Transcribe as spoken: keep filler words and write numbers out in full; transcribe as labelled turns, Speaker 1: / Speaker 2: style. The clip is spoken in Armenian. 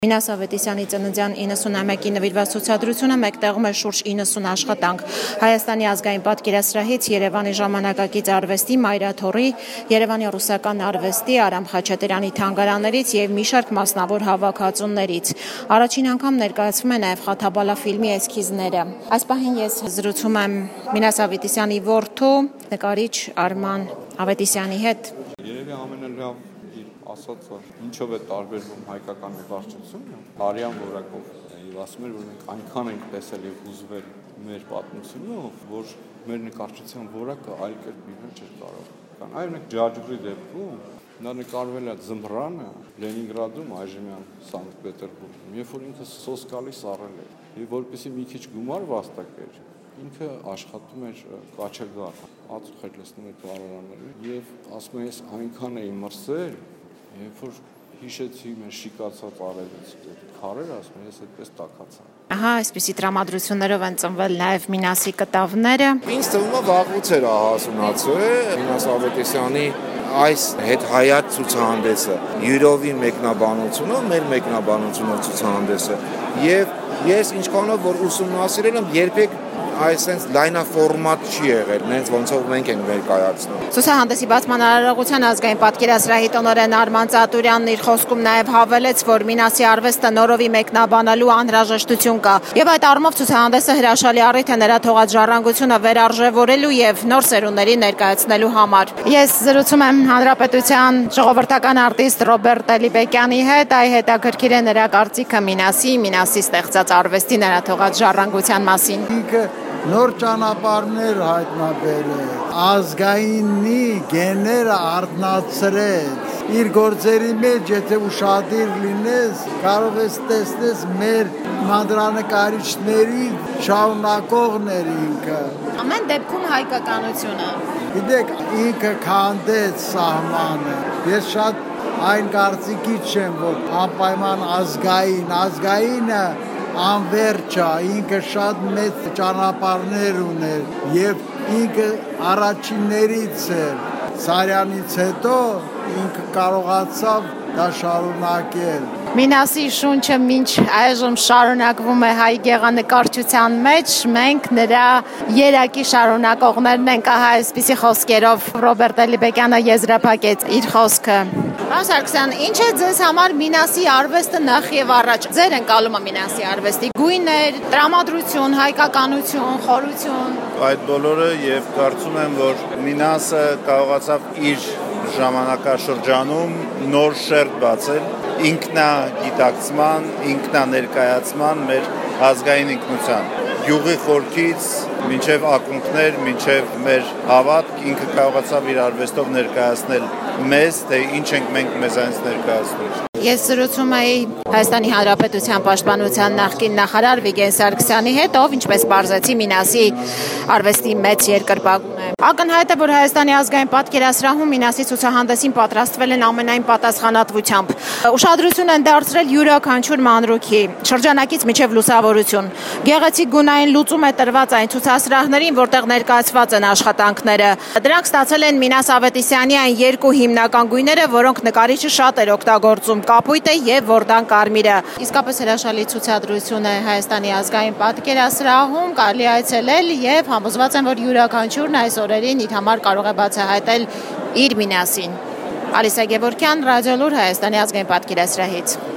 Speaker 1: Մինաս Ավետիսյանի ծննդյան իննսունամյակի նվիրված ցուցադրությունը մեկտեղում է շուրջ իննսուն աշխատանք։ Հայաստանի ազգային պատկերասրահից, Երևանի ժամանակակից արվեստի, Մայրաթոռի, Երևանի ռուսական արվեստի, Արամ Խաչատրյանի թանգարաններից եւ մի շարք մասնավոր հավաքածուներից։ Առաջին անգամ ներկայացվում է նաեւ Խաթաբալա ֆիլմի էսքիզները։ Այս պահին ես զրուցում եմ Մինաս Ավետիսյանի որդու, նկարիչ Արման Ավետիսյանի հետ։
Speaker 2: Երևի ամենալավ ասածը ինչով է տարբերվում հայկական նկարչությունը, արյան որակով եւ ասում էր, որ մենք այնքան ենք տեսել եւ ուզվել մեր պատմությունով, որ մեր նկարչության որակը այլ կերպ լինել չէր կարող։ Կան այլ մեկ Ջաջուրի դեպքում նա նկարվել է Ձմռանը Լենինգրադում, այժմյան Սանկտ Պետերբուրգում, երբ որ ինքը սոսկալի սառել էր եւ որպեսզի մի քիչ գումար վաստակեր, ինքը աշխատում էր կաչեգար, ածուխ էր լցնում այդ վարարանները եւ ասում է, ես այնքան էի մրսել, երբ որ հիշեցի մեր շիկացած արևից քարերը, ասում եմ, ես այդպես տաքացա։
Speaker 1: Ահա, այսպիսի տրամադրություններով են ծնվել նաև Մինասի կտավները։
Speaker 3: Ինձ թվում է վաղուց էր հասունացել Մինաս Ավետիսյանի այս հետհայաց ցուցահանդեսը, յուրովի մեկնաբանությունով, մեր մեկնաբանությունով ցուցահանդեսը, եւ ես ինչքանով որ ուսումնասիրել եմ, երբեք այսպես լայնաֆորմատ չի եղել, նենց ոնցով մենք ենք ներկայացնում։
Speaker 1: Ցուցահանդեսի բացման արարողության ազգային պատկերասրահի տնօրեն Արման Ծատուրյանն իր խոսքում նաև հավելեց, որ Մինասի արվեստը նորովի մեկնաբանելու անհրաժեշտություն կա, եւ այդ առումով ցուցահանդեսը հրաշալի առիթ է նրա թողած ժառանգությունը վերարժևորելու եւ նոր սերունդների ներկայացնելու համար։ Ես զրուցում եմ Հանրապետության ժողովրդական արտիստ Ռոբերտ Էլիբեկյանի հետ, այ հետաքրքիր է նրա կարծիքը Մինասի, Մինասի ստեղծած արվեստի նրա թողած ժառանգության մասին։
Speaker 4: Նոր ճանապարհներ հայտնաբերել, ազգայինի գեները արտնացրեց, իր գործերի մեջ, եթե ուշադիր լինես, կարող ես տեսնես մեր մանրանկարիչների շարունակողներ ինքը։
Speaker 1: Ամեն դեպքում հայկականությունը։
Speaker 4: Գիտեք, ինքը քանդեց սահմանը, ես շատ այն կարծիքից չեմ, որ անպայման ազգային, ազգայինը անվերջ է, ինքը շատ մեծ ճանապարհներ ուներ եւ ինքը առաջիններից էր։ Սարյանից հետո ինքը կարողացավ դա շարունակել։
Speaker 1: Մինասի շունչը մինչ այժմ շարունակվում է հայ գեղանկարչության մեջ, մենք նրա երակի շարունակողներն ենք, ահա այսպիսի խոսքերով Ռոբերտ Էլիբեկյանը եզրափակեց իր խոսքը։ Պարոն Սարգսյան, ինչ է ձեզ համար Մինասի արվեստը նախ եւ առաջ։ Ձեր ընկալումը Մինասի արվեստի գույներ, տրամադրություն, հայկականություն, խորություն։
Speaker 5: Այդ բոլորը եւ կարծում եմ, որ Մինասը կարողացավ իր ժամանակաշրջանում նոր շերտ բացել ինքնագիտակցման, ինքնաներկայացման մեր ազգային ինքնության։ Գյուղի խորքից մինչև ակունքներ, մինչև մեր հավատք ինքը կարողացավ իր արվեստով ներկայացնել մեզ, թե ինչ ենք մենք մեզանից ներկայացնում։
Speaker 1: Ես զրուցում էի Հայաստանի Հանրապետության պաշտպանության նախկին նախարար Վիգեն Սարգսյանի հետ, ով ինչպես պարզեցի Մինասի արվեստի մեծ երկրպագուն է։ Ակնհայտ է, որ Հայաստանի ազգային պատկերասրահում Մինասի ցուցահանդեսին պատրաստվել են ամենայն պատասխանատվությամբ։ Ուշադրություն են դարձրել յուրաքանչյուր մանրուքի, շրջանակից մինչև լուսավորություն։ Գեղեցիկ գունային լուծում է տրված այն ցուցասրահներին, որտեղ ներկայացված են աշխատանքները։ Դրանք ստացել են Մինաս Ավետիսյանի այն երկու հիմնական գույները, որոնք նկարիչը շատ էր օգտագործում՝ կապույտը եւ որդան կարմիրը։ Իսկապես հրաշալի ցուցադրություն է Հայաստանի ազգային պատկերասրահում, կարելի այցելել եւ համոզված եմ, որ յուրաքանչյուրն այս օրերին իր համար կարող է բացահայտել իր Մինասին։ Ալիսա Գևորգյան, Ռադիոլուր, Հայաստանի ազգային պատկերասրահից։